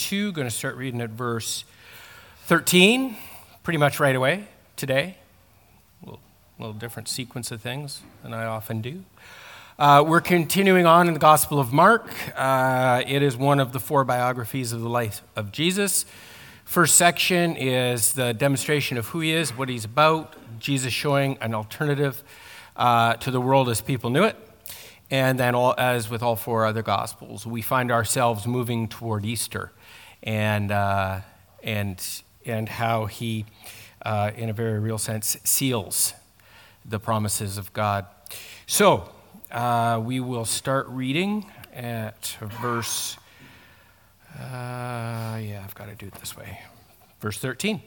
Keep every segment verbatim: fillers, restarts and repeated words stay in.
two. Going to start reading at verse thirteen, pretty much right away today. A little, little different sequence of things than I often do. Uh, we're continuing on in the Gospel of Mark. Uh, it is one of the four biographies of the life of Jesus. First section is the demonstration of who he is, what he's about, Jesus showing an alternative uh, to the world as people knew it. And then, all, as with all four other Gospels, we find ourselves moving toward Easter and uh, and and how he, uh, in a very real sense, seals the promises of God. So, uh, we will start reading at verse, uh, yeah, I've got to do it this way, verse thirteen.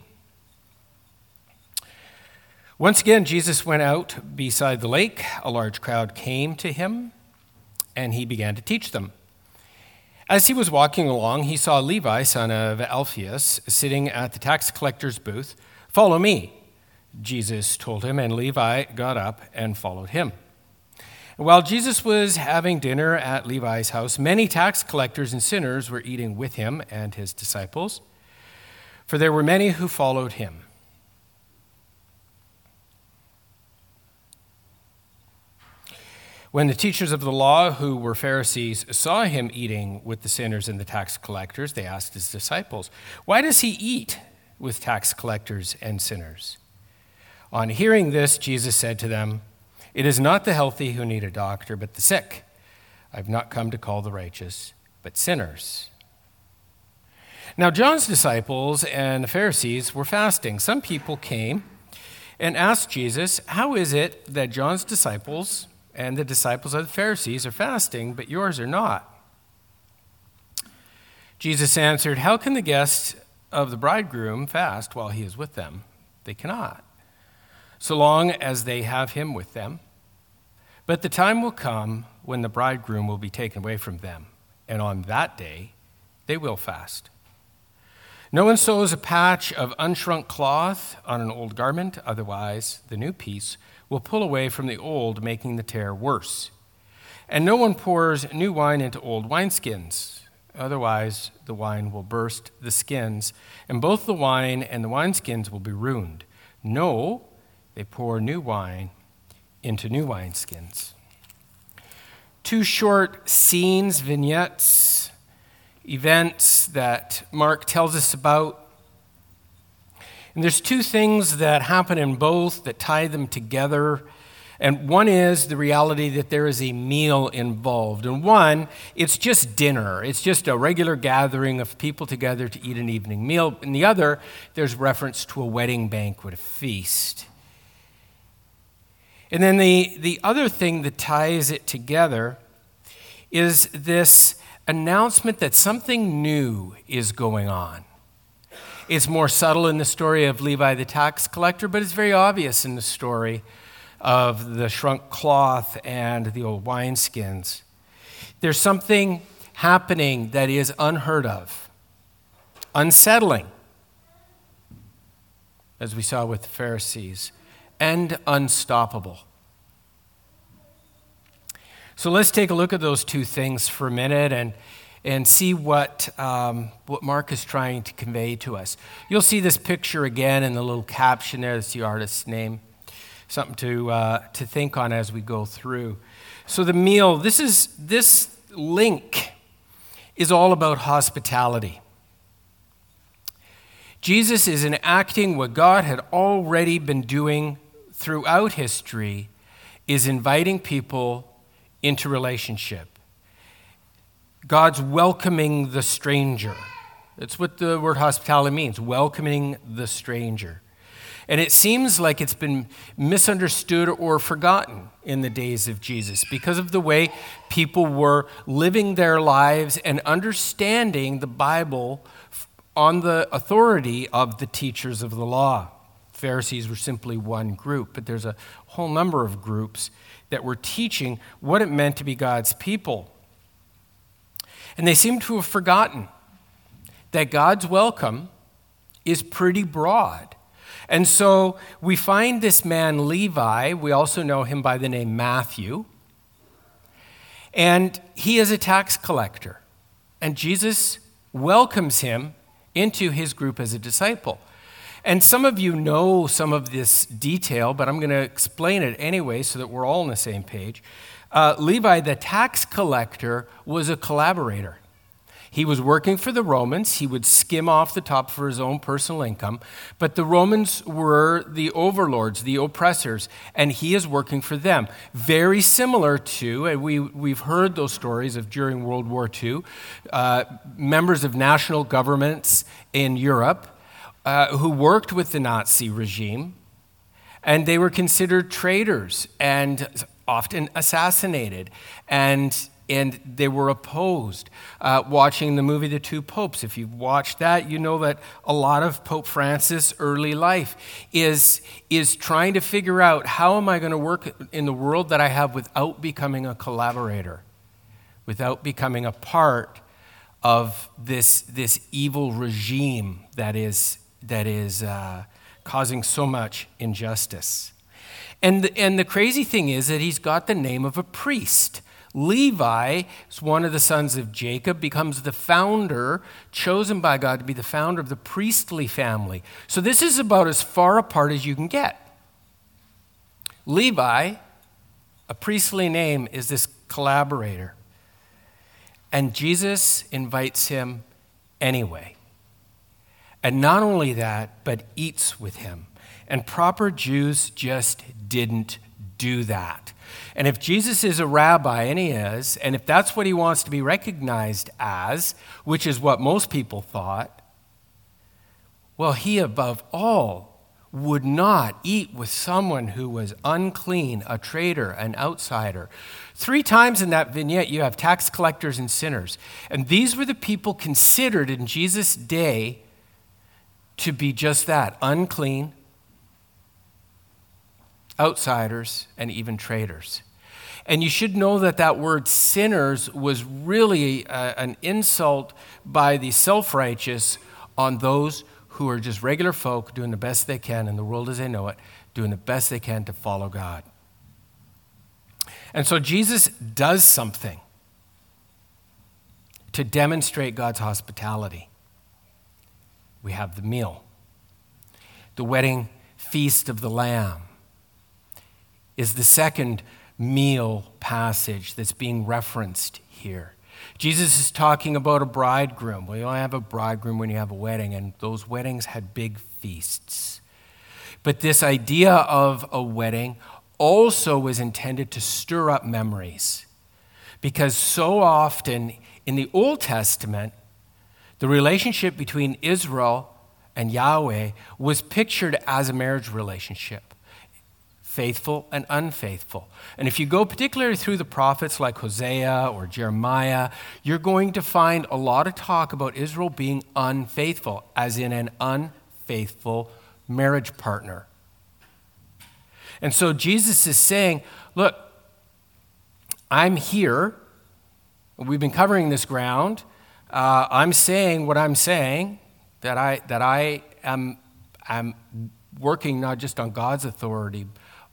Once again, Jesus went out beside the lake. A large crowd came to him, and he began to teach them. As he was walking along, he saw Levi, son of Alphaeus, sitting at the tax collector's booth. "Follow me," Jesus told him, and Levi got up and followed him. While Jesus was having dinner at Levi's house, many tax collectors and sinners were eating with him and his disciples, for there were many who followed him. When the teachers of the law, who were Pharisees, saw him eating with the sinners and the tax collectors, they asked his disciples, "Why does he eat with tax collectors and sinners?" On hearing this, Jesus said to them, "It is not the healthy who need a doctor, but the sick. I've not come to call the righteous, but sinners." Now John's disciples and the Pharisees were fasting. Some people came and asked Jesus, "How is it that John's disciples and the disciples of the Pharisees are fasting, but yours are not?" Jesus answered, "How can the guests of the bridegroom fast while he is with them? They cannot, so long as they have him with them. But the time will come when the bridegroom will be taken away from them, and on that day they will fast. No one sews a patch of unshrunk cloth on an old garment, otherwise the new piece will pull away from the old, making the tear worse. And no one pours new wine into old wineskins, otherwise the wine will burst the skins, and both the wine and the wineskins will be ruined. No, they pour new wine into new wineskins." Two short scenes, vignettes, events that Mark tells us about. And there's two things that happen in both that tie them together. And one is the reality that there is a meal involved. And one, it's just dinner. It's just a regular gathering of people together to eat an evening meal. And the other, there's reference to a wedding banquet, a feast. And then the, the other thing that ties it together is this announcement that something new is going on. It's more subtle in the story of Levi the tax collector, but it's very obvious in the story of the shrunk cloth and the old wineskins. There's something happening that is unheard of, unsettling, as we saw with the Pharisees, and unstoppable. So let's take a look at those two things for a minute and and see what um, what Mark is trying to convey to us. You'll see this picture again in the little caption there. That's the artist's name. Something to uh, to think on as we go through. So the meal, this is this link is all about hospitality. Jesus is enacting what God had already been doing throughout history, is inviting people into relationship. God's welcoming the stranger. That's what the word hospitality means, welcoming the stranger. And it seems like it's been misunderstood or forgotten in the days of Jesus because of the way people were living their lives and understanding the Bible on the authority of the teachers of the law. Pharisees were simply one group, but there's a whole number of groups that were teaching what it meant to be God's people. And they seem to have forgotten that God's welcome is pretty broad. And so we find this man Levi, we also know him by the name Matthew, and he is a tax collector. And Jesus welcomes him into his group as a disciple. And some of you know some of this detail, but I'm going to explain it anyway so that we're all on the same page. Uh, Levi, the tax collector, was a collaborator. He was working for the Romans. He would skim off the top for his own personal income. But the Romans were the overlords, the oppressors, and he is working for them. Very similar to, and we, we've heard those stories of during World War Two, uh, members of national governments in Europe uh, who worked with the Nazi regime, and they were considered traitors and often assassinated. And And they were opposed. Uh, watching the movie The Two Popes, if you've watched that, you know that a lot of Pope Francis' early life is, is trying to figure out, how am I going to work in the world that I have without becoming a collaborator, without becoming a part of this, this evil regime that is, that is uh, causing so much injustice. And the, and the crazy thing is that he's got the name of a priest. Levi is one of the sons of Jacob, becomes the founder, chosen by God to be the founder of the priestly family. So this is about as far apart as you can get. Levi, a priestly name, is this collaborator. And Jesus invites him anyway. And not only that, but eats with him. And proper Jews just didn't do that. And if Jesus is a rabbi, and he is, and if that's what he wants to be recognized as, which is what most people thought, well, he above all would not eat with someone who was unclean, a traitor, an outsider. Three times in that vignette, you have tax collectors and sinners. And these were the people considered in Jesus' day to be just that, unclean, outsiders, and even traitors. And you should know that that word sinners was really uh, an insult by the self-righteous on those who are just regular folk doing the best they can in the world as they know it, doing the best they can to follow God. And so Jesus does something to demonstrate God's hospitality. We have the meal. The wedding feast of the Lamb is the second meal passage that's being referenced here. Jesus is talking about a bridegroom. Well, you only have a bridegroom when you have a wedding, and those weddings had big feasts. But this idea of a wedding also was intended to stir up memories, because so often in the Old Testament, the relationship between Israel and Yahweh was pictured as a marriage relationship. Faithful and unfaithful. And if you go particularly through the prophets like Hosea or Jeremiah, you're going to find a lot of talk about Israel being unfaithful, as in an unfaithful marriage partner. And so Jesus is saying, look, I'm here. We've been covering this ground. Uh, I'm saying what I'm saying, that I, that I am, am working not just on God's authority,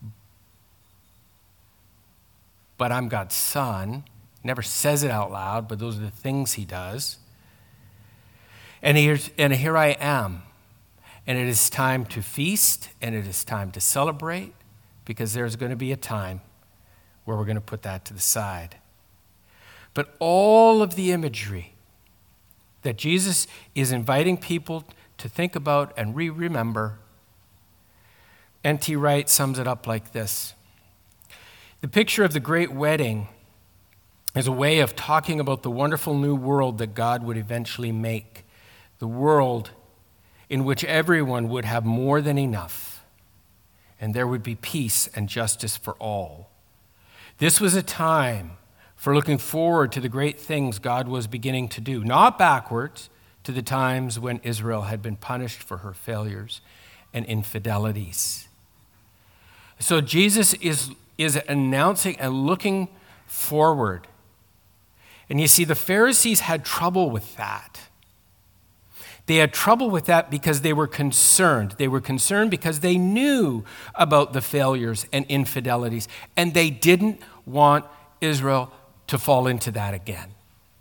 but I'm God's son. Never says it out loud, but those are the things he does. And, here's, and here I am. And it is time to feast, and it is time to celebrate, because there's going to be a time where we're going to put that to the side. But all of the imagery that Jesus is inviting people to think about and re-remember, N T Wright sums it up like this. The picture of the great wedding is a way of talking about the wonderful new world that God would eventually make, the world in which everyone would have more than enough, and there would be peace and justice for all. This was a time for looking forward to the great things God was beginning to do, not backwards to the times when Israel had been punished for her failures and infidelities. So Jesus is is announcing and looking forward. And you see, the Pharisees had trouble with that. They had trouble with that because they were concerned. They were concerned because they knew about the failures and infidelities, and they didn't want Israel to fall into that again.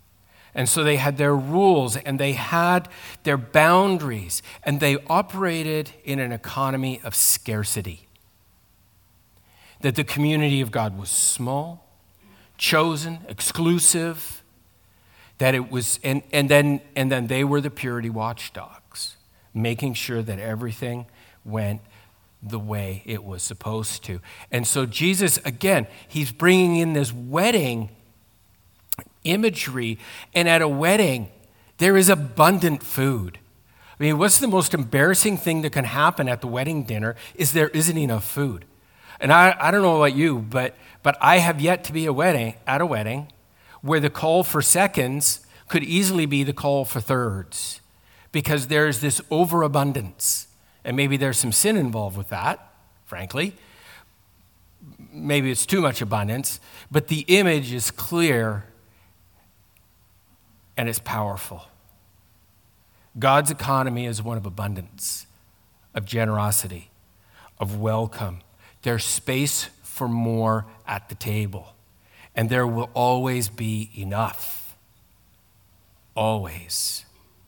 And so they had their rules and they had their boundaries, and they operated in an economy of scarcity. That the community of God was small, chosen, exclusive, that it was, and, and then and then they were the purity watchdogs, making sure that everything went the way it was supposed to. And so Jesus, again, he's bringing in this wedding imagery, and at a wedding, there is abundant food. I mean, what's the most embarrassing thing that can happen at the wedding dinner is there isn't enough food. And I, I don't know about you, but but I have yet to be a wedding at a wedding where the call for seconds could easily be the call for thirds, because there's this overabundance. And maybe there's some sin involved with that, frankly. Maybe it's too much abundance, but the image is clear and it's powerful. God's economy is one of abundance, of generosity, of welcome. There's space for more at the table, and there will always be enough. Always.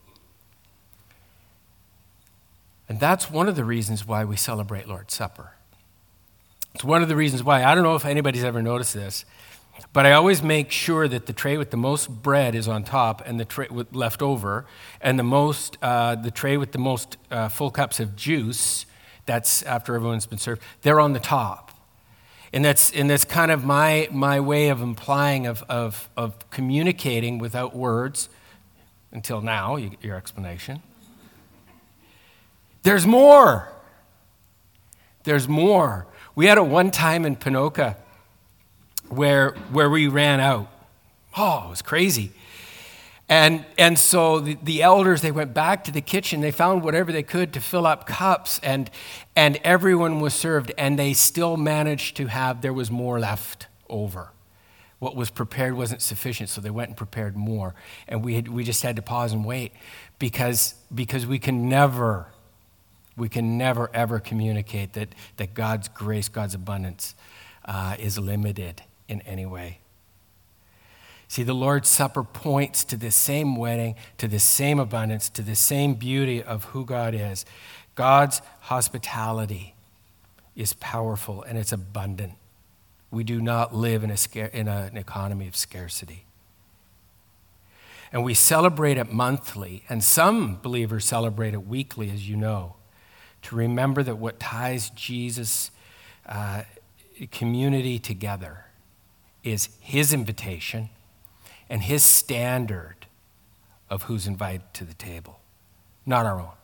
And that's one of the reasons why we celebrate Lord's Supper. It's one of the reasons why, I don't know if anybody's ever noticed this, but I always make sure that the tray with the most bread is on top and the tray with left over, and the most, uh, the tray with the most uh, full cups of juice, that's after everyone's been served, they're on the top. And that's and that's kind of my my way of implying, of of, of communicating without words, until now, you, your explanation. There's more. There's more. We had a one time in Ponoka where where we ran out. Oh, it was crazy. And and so the, the elders, they went back to the kitchen. They found whatever they could to fill up cups, and and everyone was served, and they still managed to have, there was more left over. What was prepared wasn't sufficient, so they went and prepared more. And we had, we just had to pause and wait, because because we can never we can never ever communicate that that God's grace, God's abundance uh, is limited in any way. See, the Lord's Supper points to this same wedding, to this same abundance, to the same beauty of who God is. God's hospitality is powerful and it's abundant. We do not live in, a scar- in a, an economy of scarcity. And we celebrate it monthly, and some believers celebrate it weekly, as you know, to remember that what ties Jesus' uh, community together is his invitation and his standard of who's invited to the table, not our own.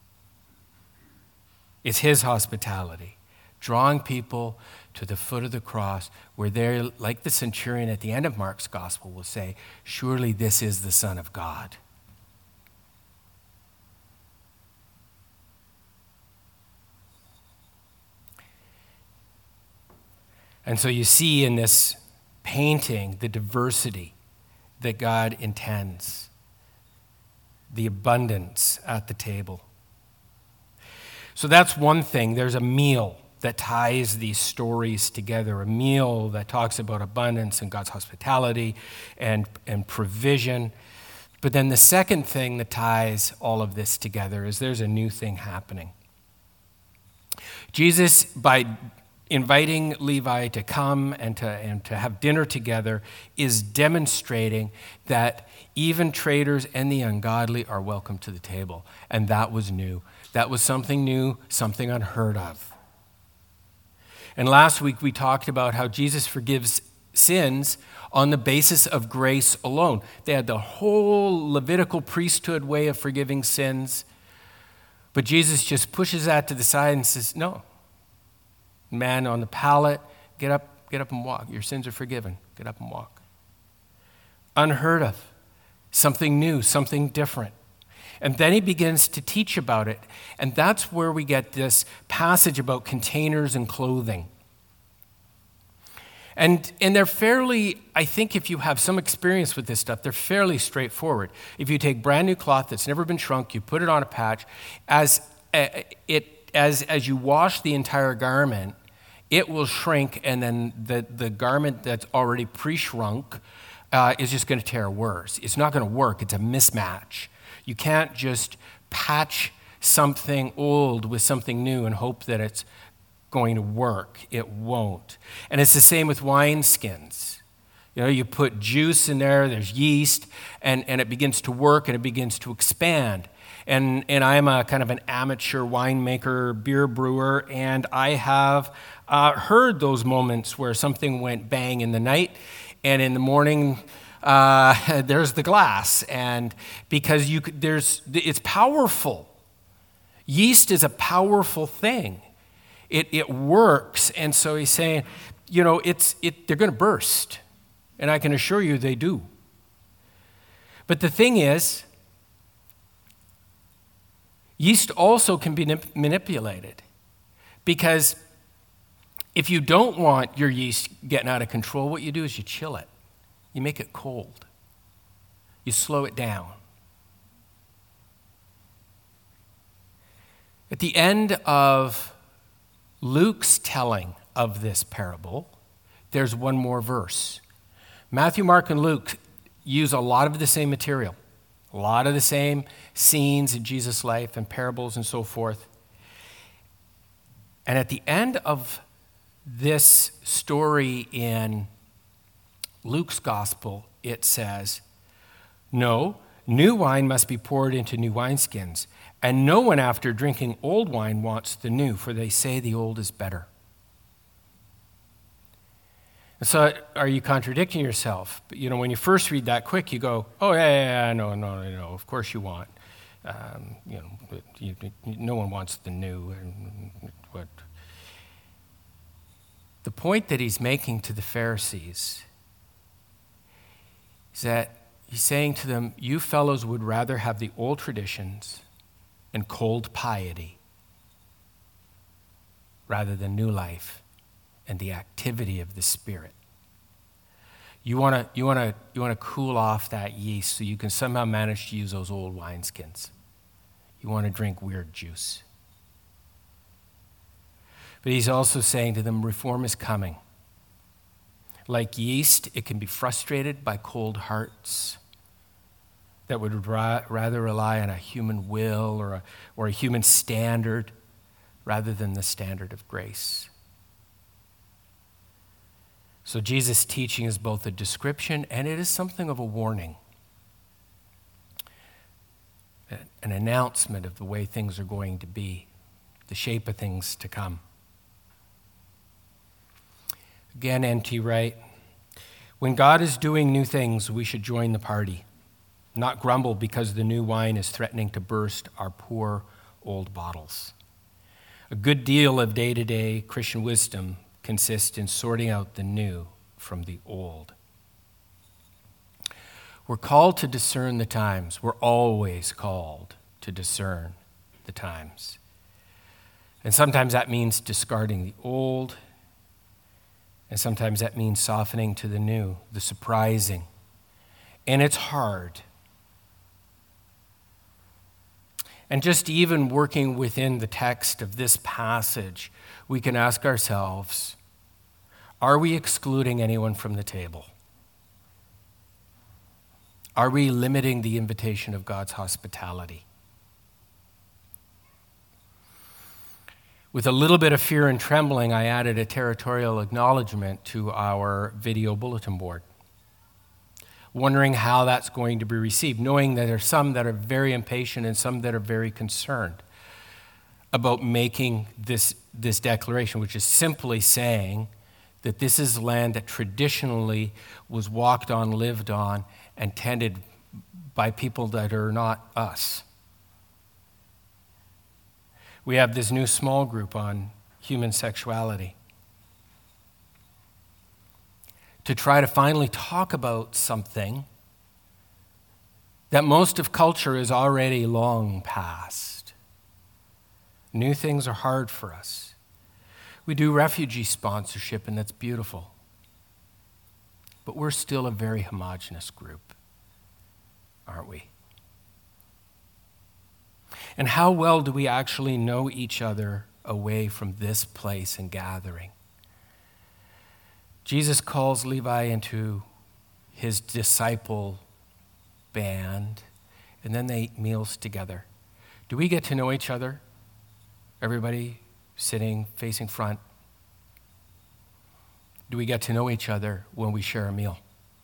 It's his hospitality, drawing people to the foot of the cross, where they're, like the centurion at the end of Mark's gospel will say, surely this is the Son of God. And so you see in this painting the diversity that God intends, the abundance at the table. So that's one thing. There's a meal that ties these stories together, a meal that talks about abundance and God's hospitality and, and provision. But then the second thing that ties all of this together is there's a new thing happening. Jesus, by inviting Levi to come and to, and to have dinner together, is demonstrating that even traitors and the ungodly are welcome to the table. And that was new. That was something new, something unheard of. And last week we talked about how Jesus forgives sins on the basis of grace alone. They had the whole Levitical priesthood way of forgiving sins, but Jesus just pushes that to the side and says, no. Man on the pallet, get up, get up and walk. Your sins are forgiven. Get up and walk. Unheard of. Something new, something different. And then he begins to teach about it. And that's where we get this passage about containers and clothing. And, and they're fairly, I think if you have some experience with this stuff, they're fairly straightforward. If you take brand new cloth that's never been shrunk, you put it on a patch, as, uh, it, as, as you wash the entire garment, it will shrink, and then the, the garment that's already pre-shrunk uh, is just going to tear worse. It's not going to work. It's a mismatch. You can't just patch something old with something new and hope that it's going to work. It won't. And it's the same with wineskins. You know, you put juice in there, there's yeast, and, and it begins to work and it begins to expand. And, and I'm a kind of an amateur winemaker, beer brewer, and I have uh, heard those moments where something went bang in the night, and in the morning, uh, there's the glass. And because you could, there's, it's powerful. Yeast is a powerful thing. It, it works. And so he's saying, you know, it's, it, they're going to burst. And I can assure you they do. But the thing is, yeast also can be nip- manipulated. Because if you don't want your yeast getting out of control, what you do is you chill it. You make it cold. You slow it down. At the end of Luke's telling of this parable, there's one more verse. Matthew, Mark, and Luke use a lot of the same material, a lot of the same scenes in Jesus' life and parables and so forth. And at the end of this story in Luke's gospel, it says, "No, new wine must be poured into new wineskins, and no one after drinking old wine wants the new, for they say the old is better." And so are you contradicting yourself? You know, when you first read that quick, you go, oh, yeah, yeah, yeah, no, no, no, of course you want. Um, you know, you, no one wants the new. And what? The point that he's making to the Pharisees is that he's saying to them, you fellows would rather have the old traditions and cold piety rather than new life and the activity of the Spirit. You want to you want to you want to cool off that yeast so you can somehow manage to use those old wineskins. You want to drink weird juice. But he's also saying to them, reform is coming. Like yeast, it can be frustrated by cold hearts that would ra- rather rely on a human will or a, or a human standard rather than the standard of grace. So Jesus' teaching is both a description and it is something of a warning, an announcement of the way things are going to be, the shape of things to come. Again, N T Wright, when God is doing new things, we should join the party, not grumble because the new wine is threatening to burst our poor old bottles. A good deal of day-to-day Christian wisdom consists in sorting out the new from the old. We're called to discern the times. We're always called to discern the times. And sometimes that means discarding the old, and sometimes that means softening to the new, the surprising. And it's hard. And just even working within the text of this passage, we can ask ourselves, are we excluding anyone from the table? Are we limiting the invitation of God's hospitality? With a little bit of fear and trembling, I added a territorial acknowledgement to our video bulletin board, wondering how that's going to be received, knowing that there are some that are very impatient and some that are very concerned about making this, this declaration, which is simply saying that this is land that traditionally was walked on, lived on, and tended by people that are not us. We have this new small group on human sexuality to try to finally talk about something that most of culture is already long past. New things are hard for us. We do refugee sponsorship, and that's beautiful. But we're still a very homogenous group, aren't we? And how well do we actually know each other away from this place and gathering? Jesus calls Levi into his disciple band, and then they eat meals together. Do we get to know each other? Everybody sitting, facing front. Do we get to know each other when we share a meal?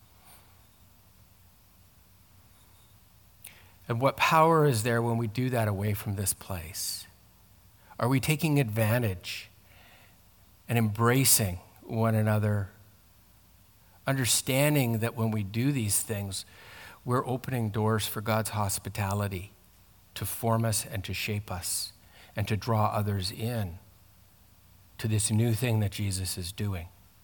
And what power is there when we do that away from this place? Are we taking advantage and embracing one another, understanding that when we do these things, we're opening doors for God's hospitality to form us and to shape us and to draw others in to this new thing that Jesus is doing?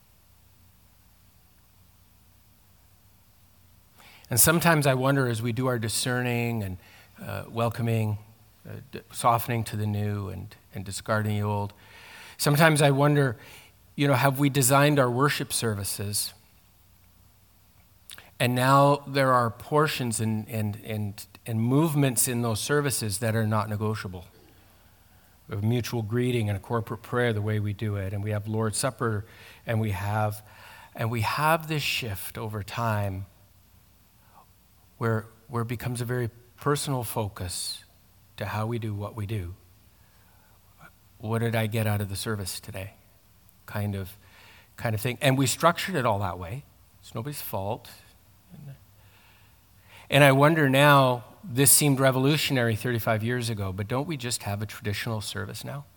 And sometimes I wonder, as we do our discerning and uh, welcoming, uh, d- softening to the new and, and discarding the old, sometimes I wonder, you know, have we designed our worship services, and now there are portions and, and, and, and movements in those services that are not negotiable? We have mutual greeting and a corporate prayer the way we do it, and we have Lord's Supper, and we have, and we have this shift over time where, where it becomes a very personal focus to how we do what we do. What did I get out of the service today? Kind of, kind of thing. And we structured it all that way. It's nobody's fault. And I wonder now, this seemed revolutionary thirty-five years ago, but don't we just have a traditional service now?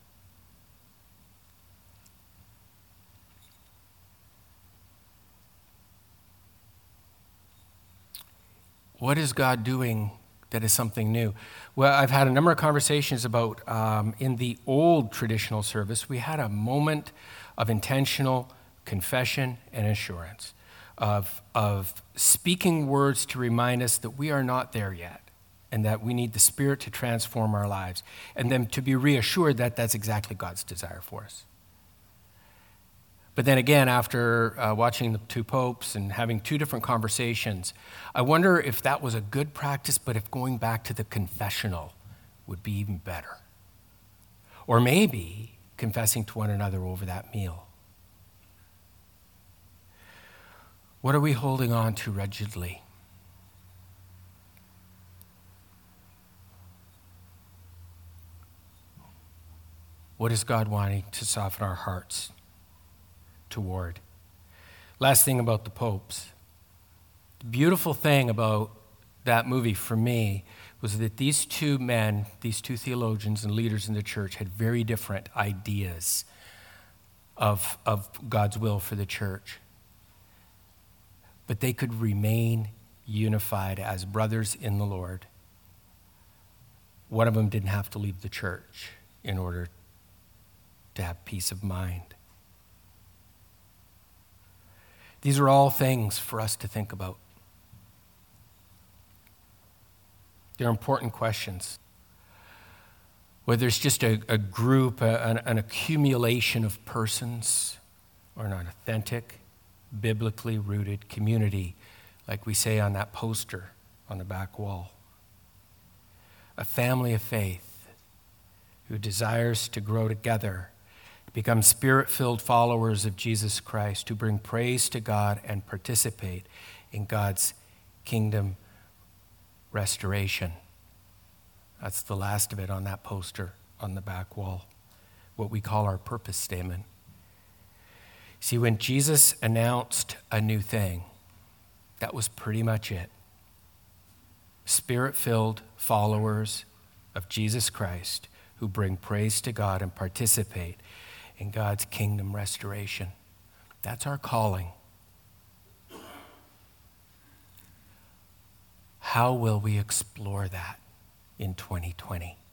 What is God doing that is something new? Well, I've had a number of conversations about um, in the old traditional service, we had a moment of intentional confession and assurance, of, of speaking words to remind us that we are not there yet and that we need the Spirit to transform our lives, and then to be reassured that that's exactly God's desire for us. But then again, after uh, watching the two popes and having two different conversations, I wonder if that was a good practice, but if going back to the confessional would be even better. Or maybe confessing to one another over that meal. What are we holding on to rigidly? What is God wanting to soften our hearts toward? Last thing about the popes. The beautiful thing about that movie for me was that these two men, these two theologians and leaders in the church, had very different ideas of, of God's will for the church. But they could remain unified as brothers in the Lord. One of them didn't have to leave the church in order to have peace of mind. These are all things for us to think about. They're important questions. Whether it's just a, a group, a, an, an accumulation of persons, or an authentic, biblically rooted community, like we say on that poster on the back wall. A family of faith who desires to grow together, become Spirit-filled followers of Jesus Christ, who bring praise to God and participate in God's kingdom restoration. That's the last of it on that poster on the back wall, what we call our purpose statement. See, when Jesus announced a new thing, that was pretty much it. Spirit-filled followers of Jesus Christ who bring praise to God and participate in God's kingdom restoration. That's our calling. How will we explore that in twenty twenty?